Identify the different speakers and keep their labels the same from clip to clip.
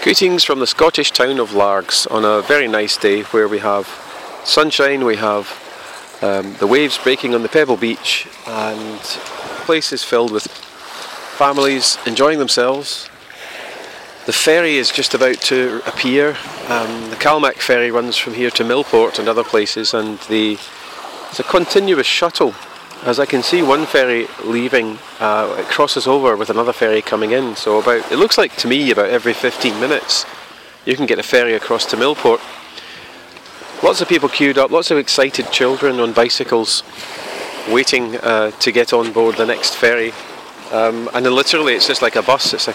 Speaker 1: Greetings from the Scottish town of Largs on a very nice day where we have sunshine, we have the waves breaking on the pebble beach, and the place is filled with families enjoying themselves. The ferry is just about to appear. The Calmac ferry runs from here to Millport and other places, and it's a continuous shuttle. As I can see one ferry leaving, it crosses over with another ferry coming in, so it looks like to me about every 15 minutes you can get a ferry across to Millport. Lots of people queued up, lots of excited children on bicycles waiting to get on board the next ferry, and then literally it's just like a bus. It's like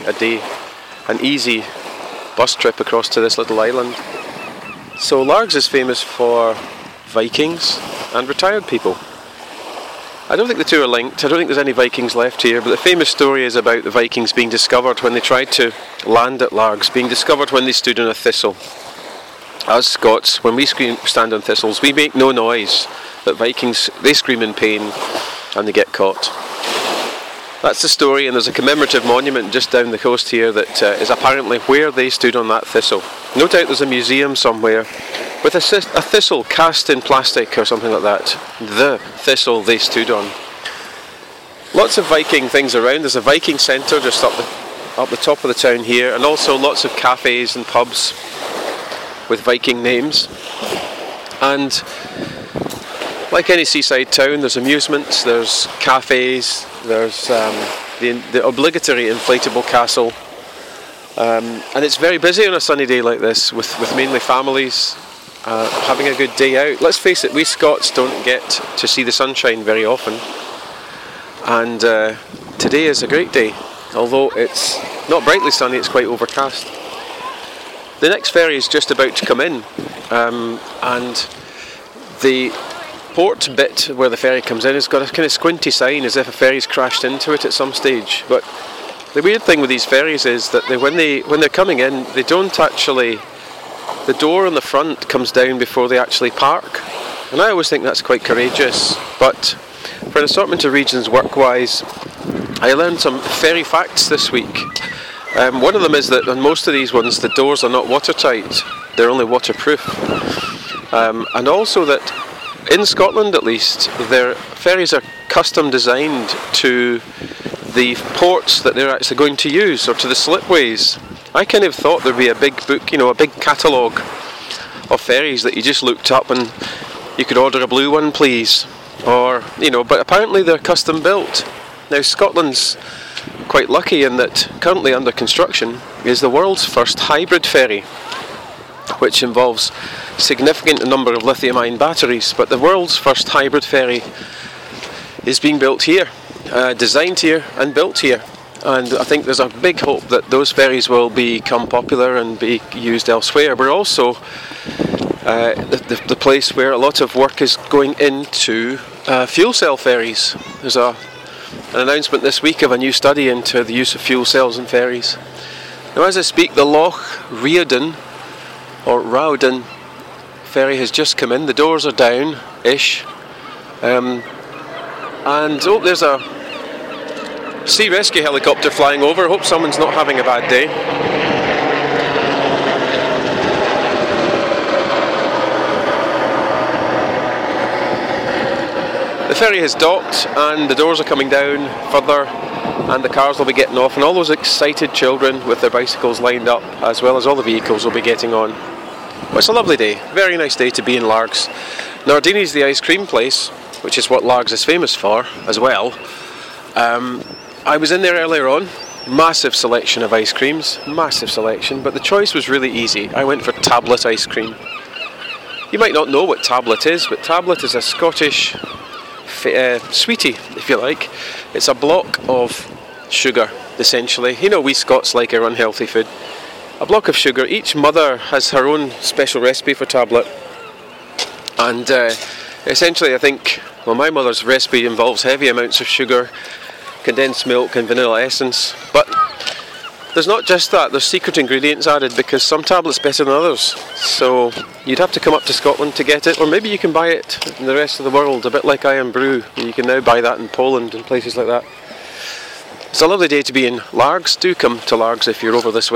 Speaker 1: an easy bus trip across to this little island. So Largs is famous for Vikings and retired people. I don't think the two are linked. I don't think there's any Vikings left here, but the famous story is about the Vikings being discovered when they tried to land at Largs, being discovered when they stood on a thistle. As Scots, when we stand on thistles, we make no noise, but Vikings, they scream in pain and they get caught. That's the story, and there's a commemorative monument just down the coast here that is apparently where they stood on that thistle. No doubt there's a museum somewhere with a thistle cast in plastic or something like that. The thistle they stood on. Lots of Viking things around. There's a Viking centre just up the top of the town here, and also lots of cafes and pubs with Viking names. And like any seaside town, there's amusements, there's cafes, there's the obligatory inflatable castle, and it's very busy on a sunny day like this with mainly families having a good day out. Let's face it, we Scots don't get to see the sunshine very often, and today is a great day, although it's not brightly sunny, it's quite overcast. The next ferry is just about to come in, and the port bit where the ferry comes in has got a kind of squinty sign as if a ferry's crashed into it at some stage. But the weird thing with these ferries is that when they're coming in, they don't actually, the door on the front comes down before they actually park, and I always think that's quite courageous. But for an assortment of reasons work-wise, I learned some ferry facts this week. One of them is that on most of these ones the doors are not watertight, they're only waterproof, and also that in Scotland at least, their ferries are custom designed to the ports that they're actually going to use, or to the slipways. I kind of thought there'd be a big book, a big catalogue of ferries that you just looked up and you could order a blue one please, or, but apparently they're custom built. Now Scotland's quite lucky in that currently under construction is the world's first hybrid ferry, which involves a significant number of lithium-ion batteries, but the world's first hybrid ferry is being built here, designed here and built here, and I think there's a big hope that those ferries will become popular and be used elsewhere. We're also the place where a lot of work is going into fuel cell ferries. There's an announcement this week of a new study into the use of fuel cells in ferries. Now as I speak, the Loch Riordan or Rowden ferry has just come in. The doors are down-ish, and there's a sea rescue helicopter flying over. Hope someone's not having a bad day. The ferry has docked and the doors are coming down further, and the cars will be getting off, and all those excited children with their bicycles lined up, as well as all the vehicles, will be getting on. Well, it's a lovely day, very nice day to be in Largs. Nardini's the ice cream place, which is what Largs is famous for as well. I was in there earlier on, massive selection of ice creams, massive selection, but the choice was really easy. I went for Tablet ice cream. You might not know what Tablet is, but Tablet is a Scottish sweetie, if you like. It's a block of sugar, essentially. We Scots like our unhealthy food. A block of sugar. Each mother has her own special recipe for Tablet, and essentially I think, my mother's recipe involves heavy amounts of sugar, condensed milk and vanilla essence, but there's not just that, there's secret ingredients added, because some Tablet's better than others, so you'd have to come up to Scotland to get it, or maybe you can buy it in the rest of the world, a bit like Iron Brew. You can now buy that in Poland and places like that. It's a lovely day to be in Largs. Do come to Largs if you're over this way.